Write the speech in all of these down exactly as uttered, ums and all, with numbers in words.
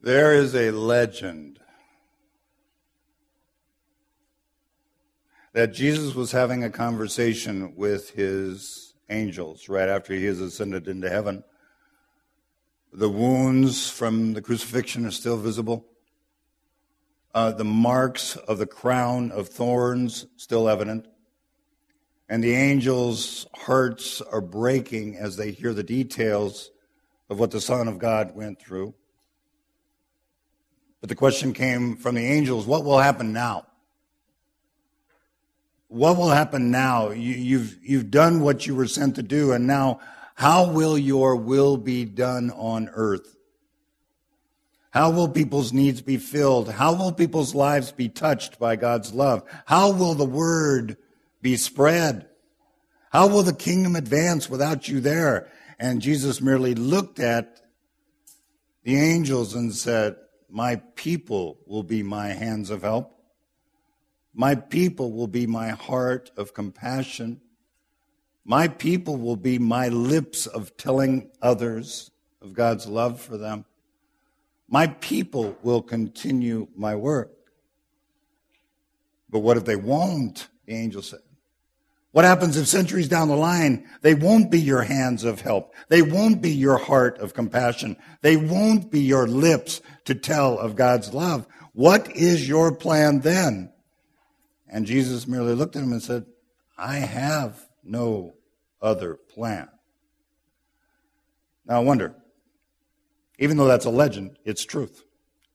There is a legend that Jesus was having a conversation with his angels right after he has ascended into heaven. The wounds from the crucifixion are still visible. Uh, the marks of the crown of thorns still evident. And the angels' hearts are breaking as they hear the details of what the Son of God went through. But the question came from the angels, what will happen now? What will happen now? You, you've, you've done what you were sent to do, and now how will your will be done on earth? How will people's needs be filled? How will people's lives be touched by God's love? How will the word be spread? How will the kingdom advance without you there? And Jesus merely looked at the angels and said, my people will be my hands of help. My people will be my heart of compassion. My people will be my lips of telling others of God's love for them. My people will continue my work. But what if they won't? The angel said. What happens if centuries down the line, they won't be your hands of help? They won't be your heart of compassion. They won't be your lips to tell of God's love. What is your plan then? And Jesus merely looked at him and said, I have no other plan. Now I wonder, even though that's a legend, it's truth.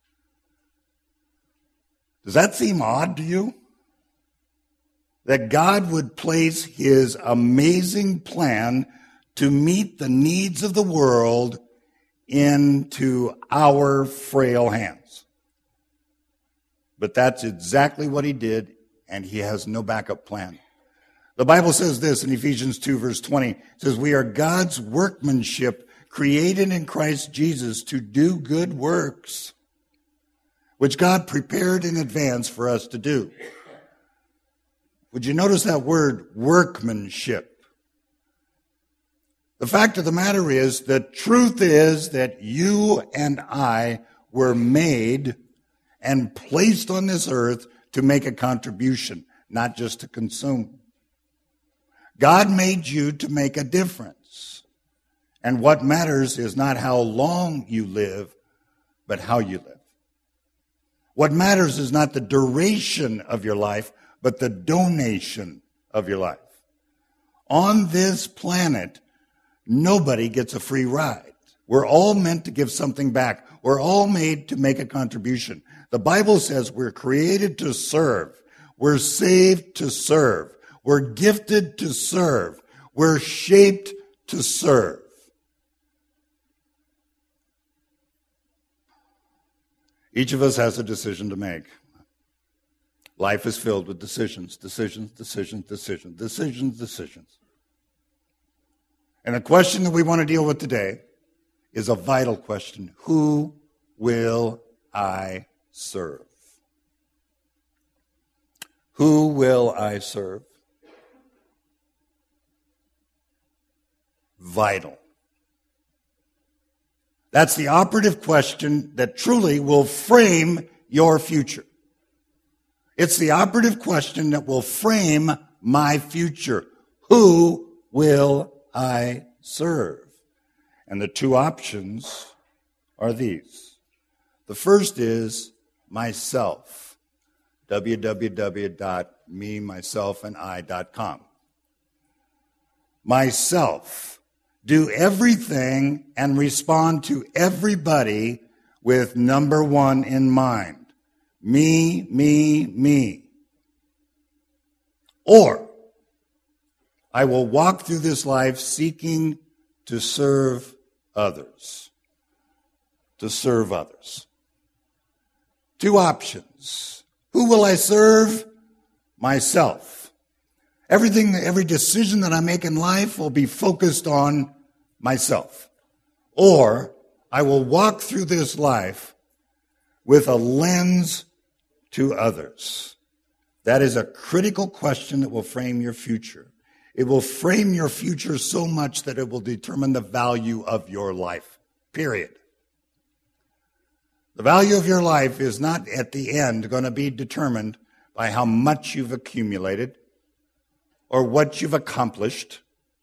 Does that seem odd to you? That God would place his amazing plan to meet the needs of the world into our frail hands. But that's exactly what he did, and he has no backup plan. The Bible says this in Ephesians two, verse twenty. It says, we are God's workmanship, created in Christ Jesus to do good works, which God prepared in advance for us to do. Would you notice that word, workmanship? The fact of the matter is, the truth is that you and I were made and placed on this earth to make a contribution, not just to consume. God made you to make a difference. And what matters is not how long you live, but how you live. What matters is not the duration of your life, but the donation of your life. On this planet, nobody gets a free ride. We're all meant to give something back. We're all made to make a contribution. The Bible says we're created to serve. We're saved to serve. We're gifted to serve. We're shaped to serve. Each of us has a decision to make. Life is filled with decisions, decisions, decisions, decisions, decisions, decisions. And the question that we want to deal with today is a vital question. Who will I serve? Who will I serve? Vital. That's the operative question that truly will frame your future. It's the operative question that will frame my future. Who will I serve? And the two options are these. The first is myself. w w w dot me myself and I dot com. Myself. Do everything and respond to everybody with number one in mind. Me, me, me. Or, I will walk through this life seeking to serve others. To serve others. Two options. Who will I serve? Myself. Everything, every decision that I make in life will be focused on myself. Or, I will walk through this life with a lens to others. That is a critical question that will frame your future. It will frame your future so much that it will determine the value of your life, period. The value of your life is not at the end going to be determined by how much you've accumulated or what you've accomplished.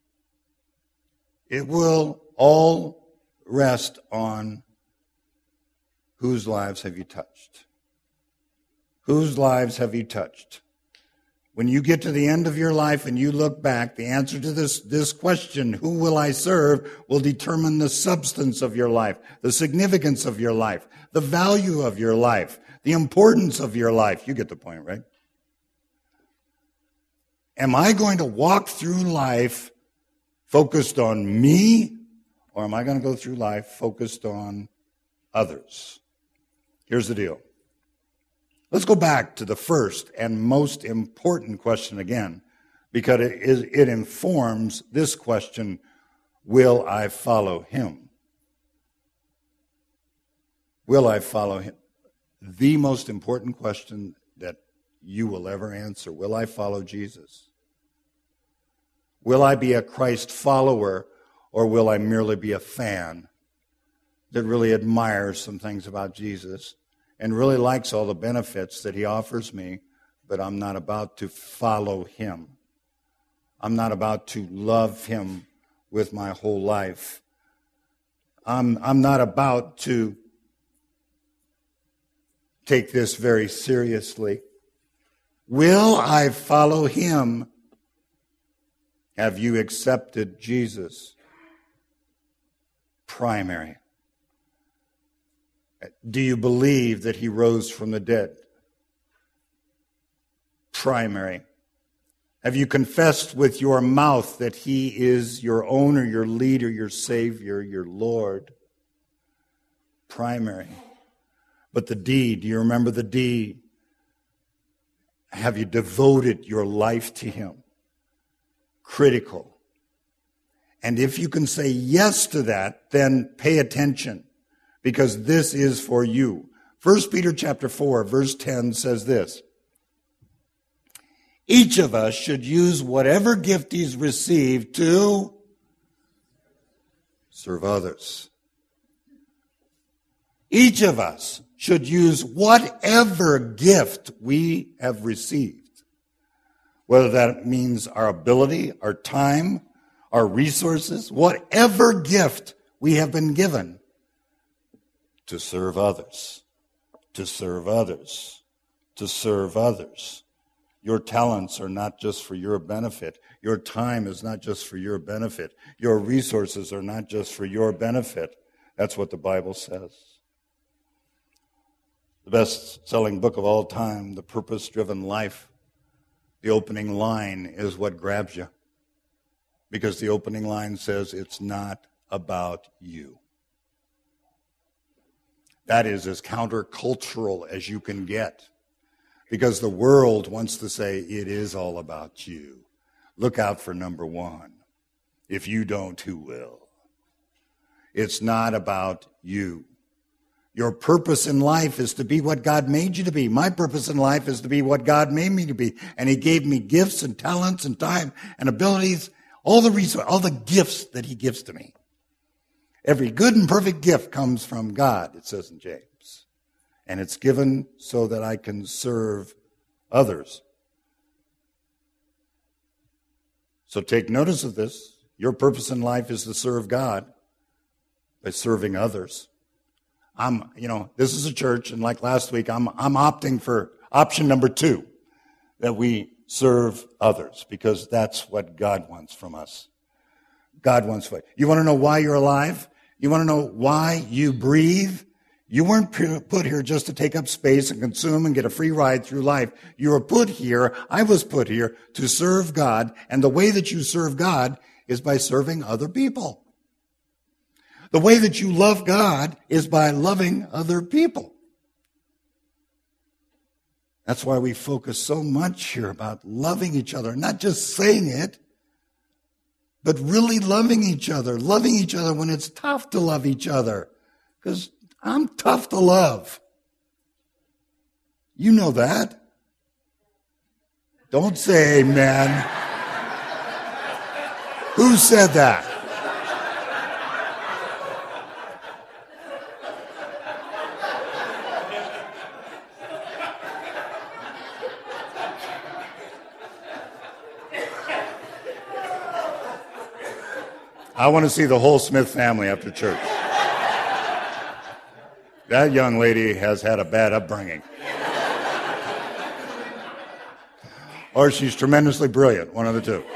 It will all rest on whose lives have you touched. Whose lives have you touched? When you get to the end of your life and you look back, the answer to this, this question, who will I serve, will determine the substance of your life, the significance of your life, the value of your life, the importance of your life. You get the point, right? Am I going to walk through life focused on me, or am I going to go through life focused on others? Here's the deal. Let's go back to the first and most important question again, because it, is, it informs this question, will I follow him? Will I follow him? The most important question that you will ever answer, will I follow Jesus? Will I be a Christ follower, or will I merely be a fan that really admires some things about Jesus and really likes all the benefits that he offers me, but I'm not about to follow him. I'm not about to love him with my whole life. I'm, I'm not about to take this very seriously. Will I follow him? Have you accepted Jesus? Primary. Do you believe that he rose from the dead? Primary. Have you confessed with your mouth that he is your owner, your leader, your Savior, your Lord? Primary. But the deed, do you remember the deed? Have you devoted your life to him? Critical. And if you can say yes to that, then pay attention, because this is for you. First Peter chapter four, verse ten says this. Each of us should use whatever gift he's received to serve others. Each of us should use whatever gift we have received, whether that means our ability, our time, our resources, whatever gift we have been given, to serve others, to serve others, to serve others. Your talents are not just for your benefit. Your time is not just for your benefit. Your resources are not just for your benefit. That's what the Bible says. The best-selling book of all time, The Purpose-Driven Life, the opening line is what grabs you, because the opening line says it's not about you. That is as countercultural as you can get, because the world wants to say it is all about you. Look out for number one. If you don't, who will? It's not about you. Your purpose in life is to be what God made you to be. My purpose in life is to be what God made me to be. And he gave me gifts and talents and time and abilities, all the resources, all the gifts that he gives to me. Every good and perfect gift comes from God, it says in James. And it's given so that I can serve others. So take notice of this. Your purpose in life is to serve God by serving others. I'm, you know, this is a church, and like last week, I'm, I'm opting for option number two, that we serve others, because that's what God wants from us. God wants for you. You want to know why you're alive? You want to know why you breathe? You weren't put here just to take up space and consume and get a free ride through life. You were put here, I was put here, to serve God, and the way that you serve God is by serving other people. The way that you love God is by loving other people. That's why we focus so much here about loving each other, not just saying it, but really loving each other, loving each other when it's tough to love each other. Because I'm tough to love. You know that. Don't say amen. Who said that? I want to see the whole Smith family after church. That young lady has had a bad upbringing. Or she's tremendously brilliant, one of the two.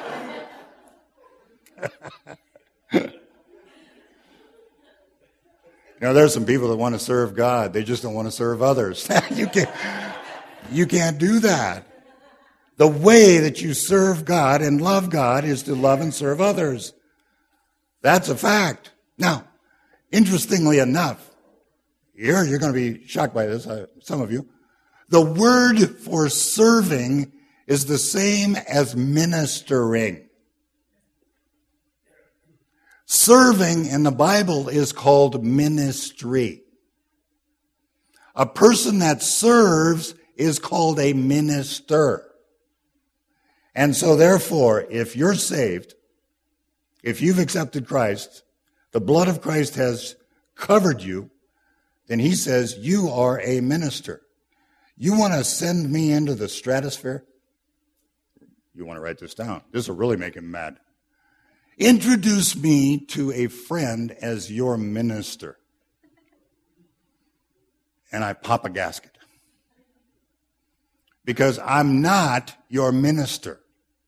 You know, there's some people that want to serve God. They just don't want to serve others. you can't, you can't do that. The way that you serve God and love God is to love and serve others. That's a fact. Now, interestingly enough, here you're going to be shocked by this, uh, some of you. The word for serving is the same as ministering. Serving in the Bible is called ministry. A person that serves is called a minister. And so therefore, if you're saved, if you've accepted Christ, the blood of Christ has covered you, then he says, you are a minister. You want to send me into the stratosphere? You want to write this down. This will really make him mad. Introduce me to a friend as your minister. And I pop a gasket. Because I'm not your minister.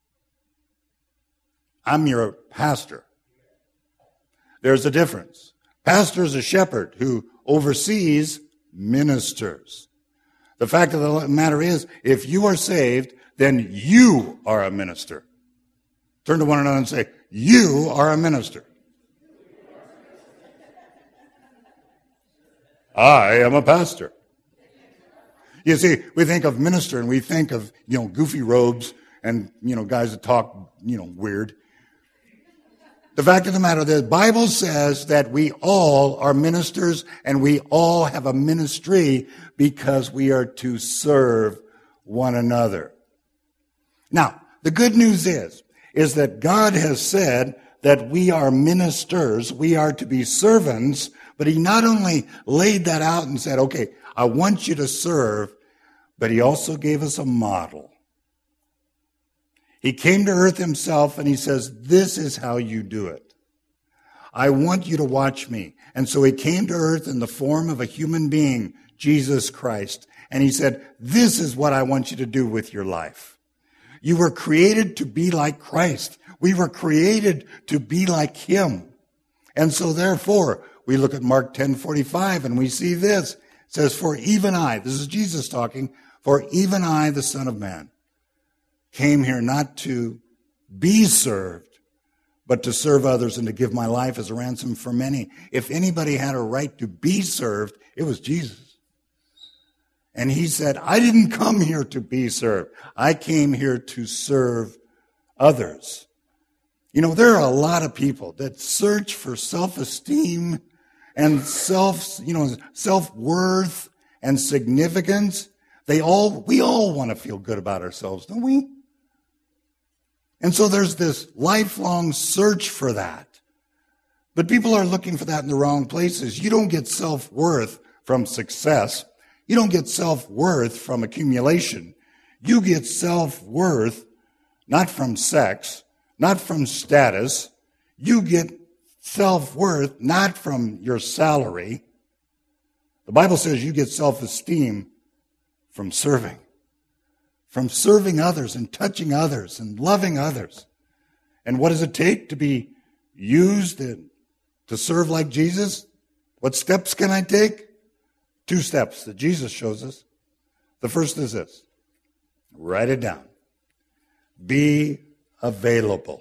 I'm your pastor. There's a difference. Pastor is a shepherd who oversees ministers. The fact of the matter is, if you are saved, then you are a minister. Turn to one another and say, you are a minister. I am a pastor. You see, we think of minister and we think of, you know, goofy robes and, you know, guys that talk, you know, weird. The fact of the matter, the Bible says that we all are ministers and we all have a ministry because we are to serve one another. Now, the good news is, is that God has said that we are ministers, we are to be servants, but he not only laid that out and said, okay, I want you to serve, but he also gave us a model. He came to earth himself and he says, this is how you do it. I want you to watch me. And so he came to earth in the form of a human being, Jesus Christ. And he said, this is what I want you to do with your life. You were created to be like Christ. We were created to be like him. And so therefore, we look at Mark ten forty-five and we see this. It says, for even I, this is Jesus talking, for even I, the Son of Man, came here not to be served, but to serve others and to give my life as a ransom for many. If anybody had a right to be served, it was Jesus. And he said, I didn't come here to be served. I came here to serve others. You know, there are a lot of people that search for self-esteem and self, you know, self-worth and significance. They all, we all want to feel good about ourselves, don't we? And so there's this lifelong search for that. But people are looking for that in the wrong places. You don't get self-worth from success. You don't get self-worth from accumulation. You get self-worth not from sex, not from status. You get self-worth not from your salary. The Bible says you get self-esteem from serving, from serving others and touching others and loving others. And what does it take to be used to serve like Jesus? What steps can I take? Two steps that Jesus shows us. The first is this. Write it down. Be available.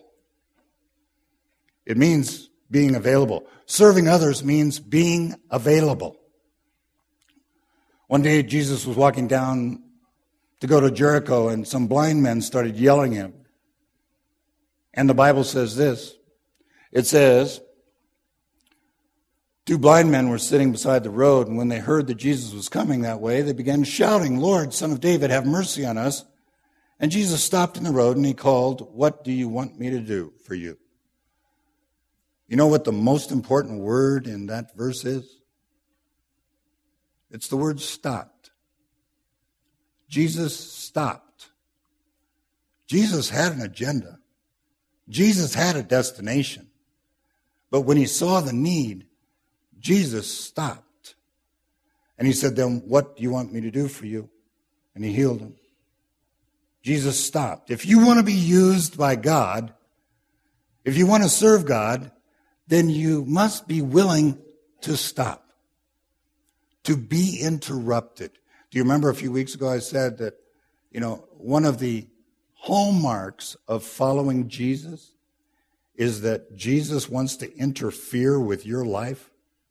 It means being available. Serving others means being available. One day Jesus was walking down to go to Jericho and some blind men started yelling at him. And the Bible says this. It says, two blind men were sitting beside the road, and when they heard that Jesus was coming that way, they began shouting, Lord, Son of David, have mercy on us. And Jesus stopped in the road and he called, what do you want me to do for you? You know what the most important word in that verse is? It's the word stopped. Jesus stopped. Jesus had an agenda. Jesus had a destination. But when he saw the need, Jesus stopped. And he said, then what do you want me to do for you? And he healed him. Jesus stopped. If you want to be used by God, if you want to serve God, then you must be willing to stop, to be interrupted. Do you remember a few weeks ago I said that, you know, one of the hallmarks of following Jesus is that Jesus wants to interfere with your life?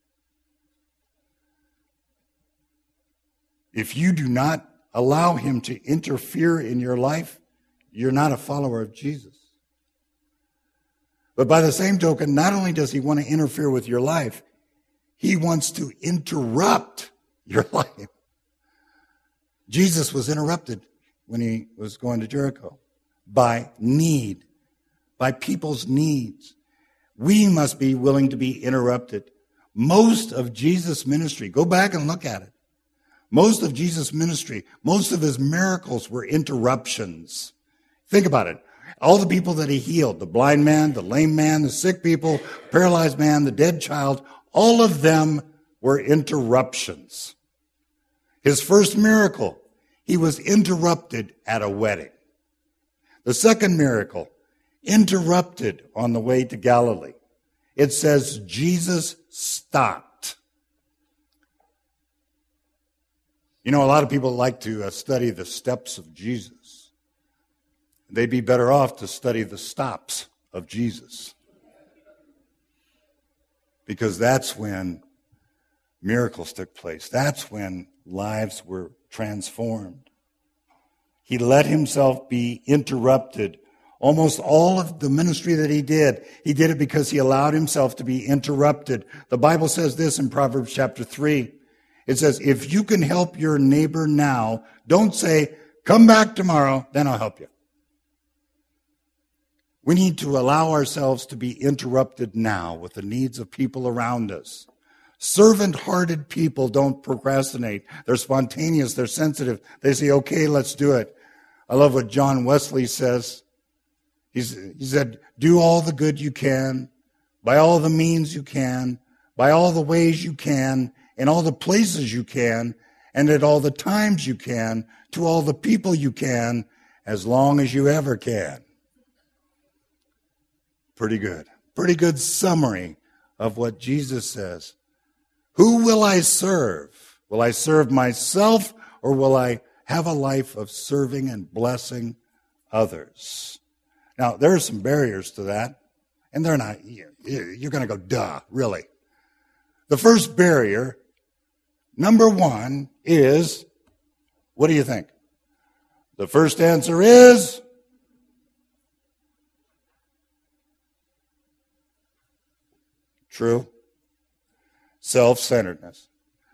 If you do not allow him to interfere in your life, you're not a follower of Jesus. But by the same token, not only does he want to interfere with your life, he wants to interrupt your life. Jesus was interrupted when he was going to Jericho by need, by people's needs. We must be willing to be interrupted. Most of Jesus' ministry, go back and look at it. Most of Jesus' ministry, most of his miracles were interruptions. Think about it. All the people that he healed, the blind man, the lame man, the sick people, paralyzed man, the dead child, all of them were interruptions. His first miracle, he was interrupted at a wedding. The second miracle, interrupted on the way to Galilee. It says Jesus stopped. You know, a lot of people like to uh, study the steps of Jesus. They'd be better off to study the stops of Jesus. Because that's when miracles took place. That's when lives were transformed. He let himself be interrupted. Almost all of the ministry that he did, he did it because he allowed himself to be interrupted. The Bible says this in Proverbs chapter three. It says, if you can help your neighbor now, don't say, come back tomorrow, then I'll help you. We need to allow ourselves to be interrupted now with the needs of people around us. Servant-hearted people don't procrastinate. They're spontaneous. They're sensitive. They say, okay, let's do it. I love what John Wesley says. He's, he said, do all the good you can, by all the means you can, by all the ways you can, in all the places you can, and at all the times you can, to all the people you can, as long as you ever can. Pretty good. Pretty good summary of what Jesus says. Who will I serve? Will I serve myself, or will I have a life of serving and blessing others? Now, there are some barriers to that, and they're not, you're going to go, duh, really. The first barrier, number one, is, what do you think? The first answer is true. Self-centeredness.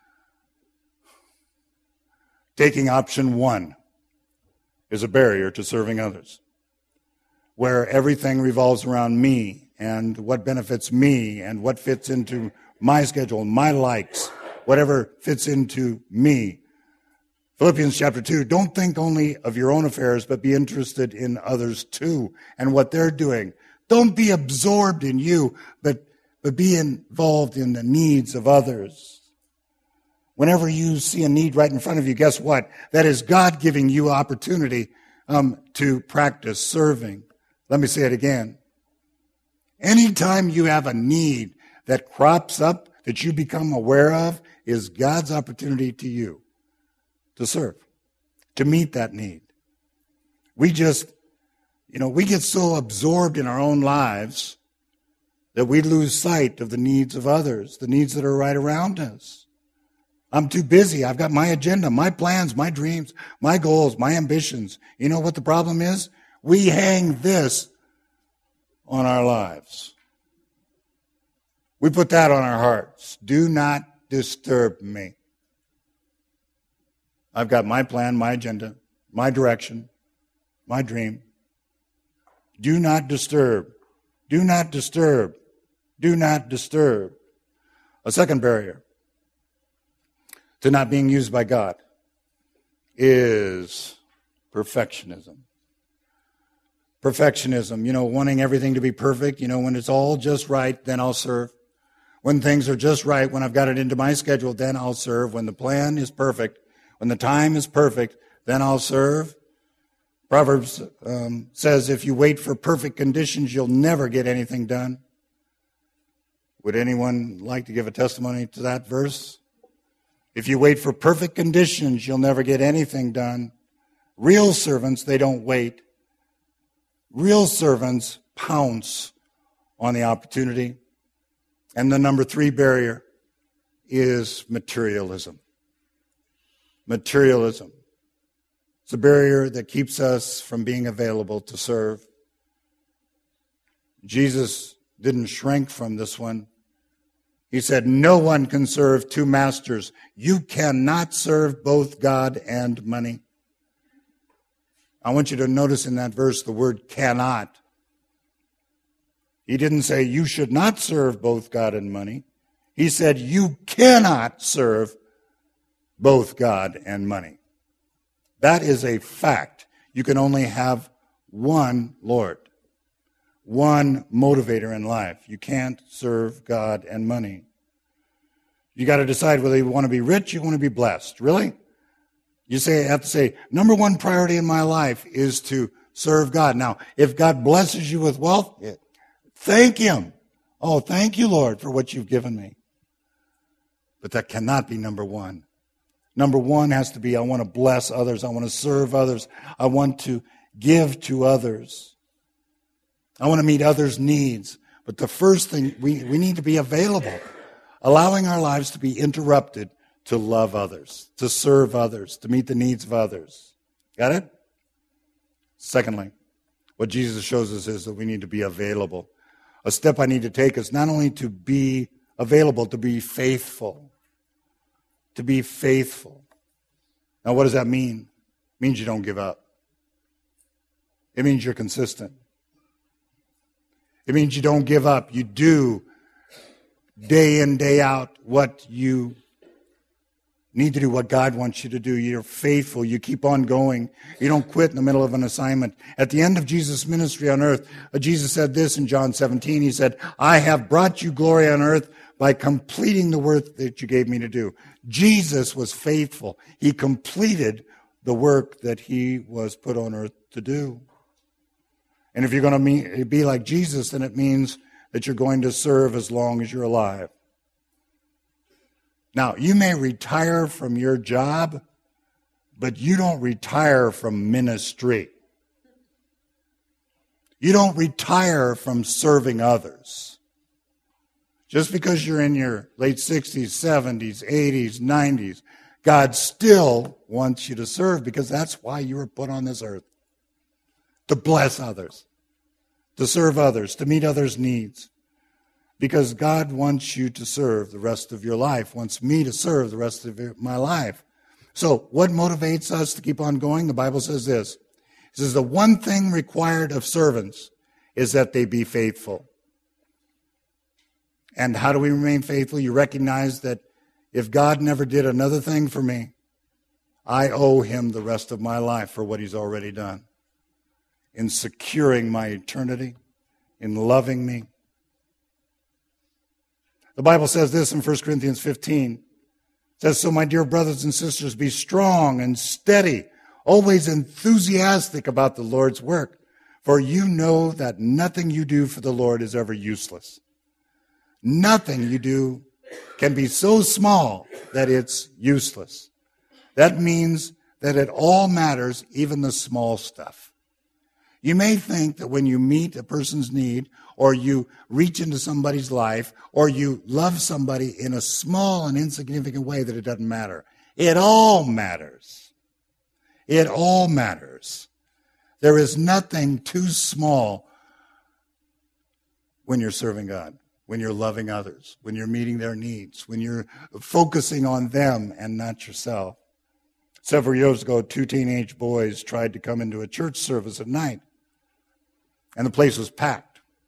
Taking option one is a barrier to serving others, where everything revolves around me and what benefits me and what fits into my schedule, my likes, whatever fits into me. Philippians chapter two, don't think only of your own affairs, but be interested in others too and what they're doing. Don't be absorbed in you, but, but be involved in the needs of others. Whenever you see a need right in front of you, guess what? That is God giving you opportunity um, to practice serving. Let me say it again. Anytime you have a need that crops up, that you become aware of, is God's opportunity to you to serve, to meet that need. We just, you know, we get so absorbed in our own lives that we lose sight of the needs of others, the needs that are right around us. I'm too busy. I've got my agenda, my plans, my dreams, my goals, my ambitions. You know what the problem is? We hang this on our lives. We put that on our hearts. Do not disturb me. I've got my plan, my agenda, my direction, my dream. Do not disturb. Do not disturb. Do not disturb. A second barrier to not being used by God is perfectionism. Perfectionism, you know, wanting everything to be perfect. You know, when it's all just right, then I'll serve. When things are just right, when I've got it into my schedule, then I'll serve. When the plan is perfect, when the time is perfect, then I'll serve. Proverbs um, says if you wait for perfect conditions, you'll never get anything done. Would anyone like to give a testimony to that verse? If you wait for perfect conditions, you'll never get anything done. Real servants, they don't wait. Real servants pounce on the opportunity. And the number three barrier is materialism. Materialism. It's a barrier that keeps us from being available to serve. Jesus didn't shrink from this one. He said, no one can serve two masters. You cannot serve both God and money. I want you to notice in that verse the word cannot. He didn't say you should not serve both God and money. He said you cannot serve both God and money. That is a fact. You can only have one Lord, one motivator in life. You can't serve God and money. You got to decide whether you want to be rich, you want to be blessed. Really? You say, have to say, number one priority in my life is to serve God. Now, if God blesses you with wealth, yeah, thank Him. Oh, thank you, Lord, for what you've given me. But that cannot be number one. Number one has to be, I want to bless others. I want to serve others. I want to give to others. I want to meet others' needs. But the first thing, we, we need to be available, allowing our lives to be interrupted to love others, to serve others, to meet the needs of others. Got it? Secondly, what Jesus shows us is that we need to be available. A step I need to take is not only to be available, to be faithful. To be faithful. Now, what does that mean? It means you don't give up. It means you're consistent. It means you don't give up. You do day in, day out what you need to do, what God wants you to do. You're faithful. You keep on going. You don't quit in the middle of an assignment. At the end of Jesus' ministry on earth, Jesus said this in John seventeen. He said, I have brought you glory on earth by completing the work that you gave me to do. Jesus was faithful. He completed the work that he was put on earth to do. And if you're going to be like Jesus, then it means that you're going to serve as long as you're alive. Now, you may retire from your job, but you don't retire from ministry. You don't retire from serving others. Just because you're in your late sixties, seventies, eighties, nineties, God still wants you to serve because that's why you were put on this earth. To bless others, to serve others, to meet others' needs. Because God wants you to serve the rest of your life, wants me to serve the rest of my life. So what motivates us to keep on going? The Bible says this. It says the one thing required of servants is that they be faithful. And how do we remain faithful? You recognize that if God never did another thing for me, I owe him the rest of my life for what he's already done. In securing my eternity, in loving me. The Bible says this in First Corinthians fifteen. It says, so my dear brothers and sisters, be strong and steady, always enthusiastic about the Lord's work, for you know that nothing you do for the Lord is ever useless. Nothing you do can be so small that it's useless. That means that it all matters, even the small stuff. You may think that when you meet a person's need, or you reach into somebody's life, or you love somebody in a small and insignificant way, that it doesn't matter. It all matters. It all matters. There is nothing too small when you're serving God, when you're loving others, when you're meeting their needs, when you're focusing on them and not yourself. Several years ago, two teenage boys tried to come into a church service at night, and the place was packed.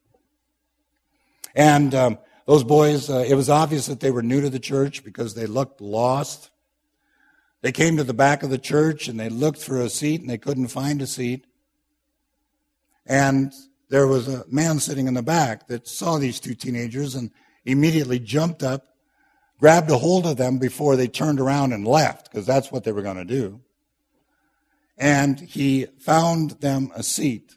And um, those boys, uh, it was obvious that they were new to the church because they looked lost. They came to the back of the church and they looked for a seat and they couldn't find a seat. And there was a man sitting in the back that saw these two teenagers and immediately jumped up, grabbed a hold of them before they turned around and left, because that's what they were going to do. And he found them a seat.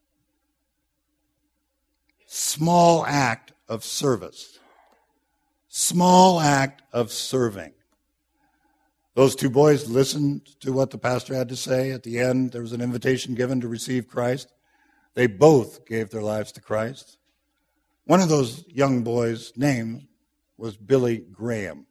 Small act of service. Small act of serving. Those two boys listened to what the pastor had to say. At the end, there was an invitation given to receive Christ. They both gave their lives to Christ. One of those young boys' name was Billy Graham,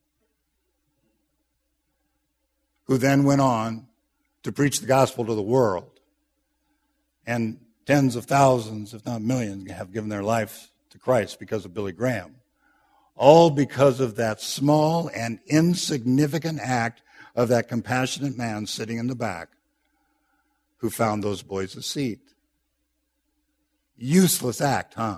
who then went on to preach the gospel to the world. And tens of thousands, if not millions, have given their life to Christ because of Billy Graham. All because of that small and insignificant act of that compassionate man sitting in the back who found those boys a seat. Useless act, huh?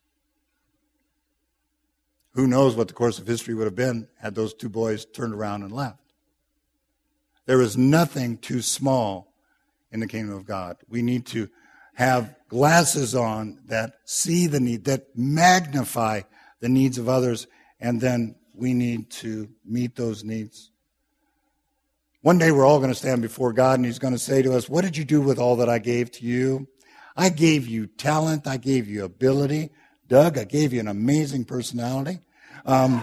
Who knows what the course of history would have been had those two boys turned around and left. There is nothing too small in the kingdom of God. We need to have glasses on that see the need, that magnify the needs of others, and then we need to meet those needs. One day we're all going to stand before God, and he's going to say to us, what did you do with all that I gave to you? I gave you talent. I gave you ability. Doug, I gave you an amazing personality. Um,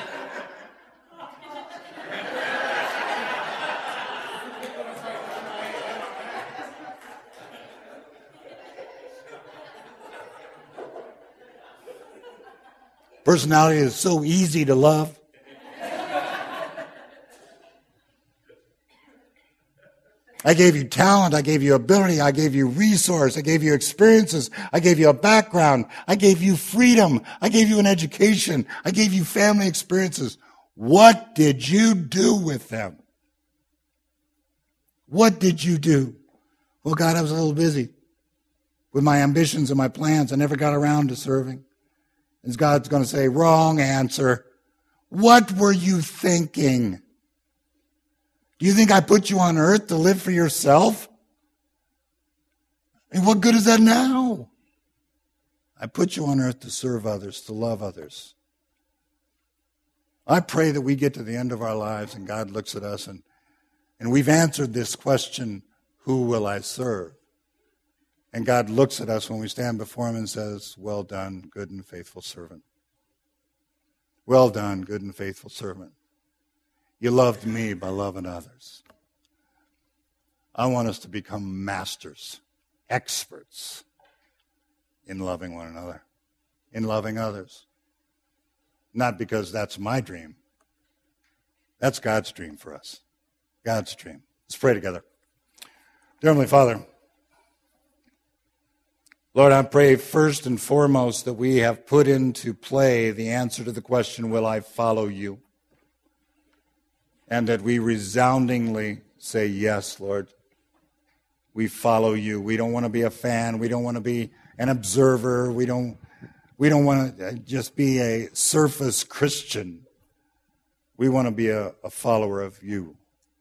personality is so easy to love. I gave you talent, I gave you ability, I gave you resource, I gave you experiences, I gave you a background, I gave you freedom, I gave you an education, I gave you family experiences. What did you do with them? What did you do? Well, God, I was a little busy with my ambitions and my plans. I never got around to serving. And God's going to say, wrong answer. What were you thinking? Do you think I put you on earth to live for yourself? And what good is that now? I put you on earth to serve others, to love others. I pray that we get to the end of our lives and God looks at us and, and we've answered this question, who will I serve? And God looks at us when we stand before him and says, well done, good and faithful servant. Well done, good and faithful servant. You loved me by loving others. I want us to become masters, experts in loving one another, in loving others. Not because that's my dream. That's God's dream for us. God's dream. Let's pray together. Dear Heavenly Father, Lord, I pray first and foremost that we have put into play the answer to the question, will I follow you? And that we resoundingly say, yes, Lord, we follow you. We don't want to be a fan. We don't want to be an observer. We don't, we don't want to just be a surface Christian. We want to be a, a follower of you.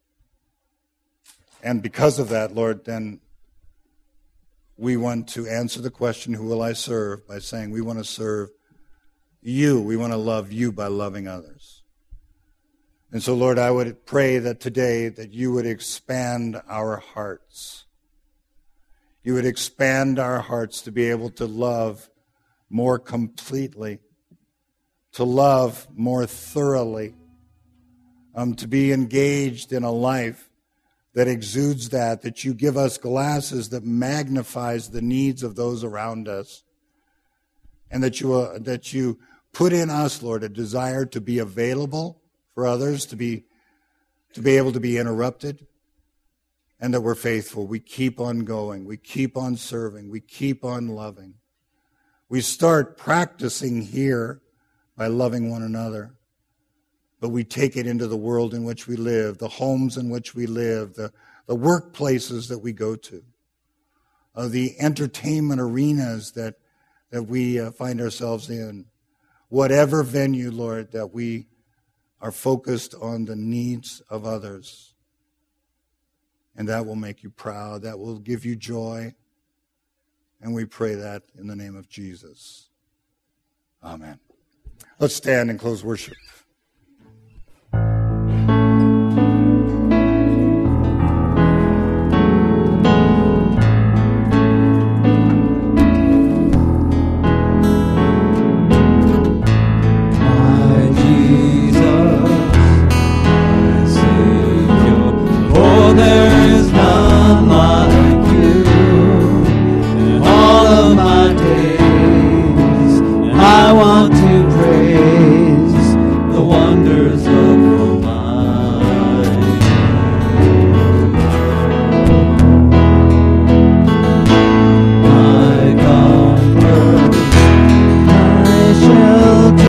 And because of that, Lord, then we want to answer the question, who will I serve, by saying we want to serve you. We want to love you by loving others. And so, Lord, I would pray that today that you would expand our hearts. You would expand our hearts to be able to love more completely, to love more thoroughly, um, to be engaged in a life that exudes that, that you give us glasses that magnifies the needs of those around us, and that you uh, that you put in us, Lord, a desire to be available for others, to be to be able to be interrupted, and that we're faithful. We keep on going. We keep on serving. We keep on loving. We start practicing here by loving one another, but we take it into the world in which we live, the homes in which we live, the, the workplaces that we go to, uh, the entertainment arenas that, that we uh, find ourselves in. Whatever venue, Lord, that we are focused on the needs of others. And that will make you proud. That will give you joy. And we pray that in the name of Jesus. Amen. Let's stand and close worship.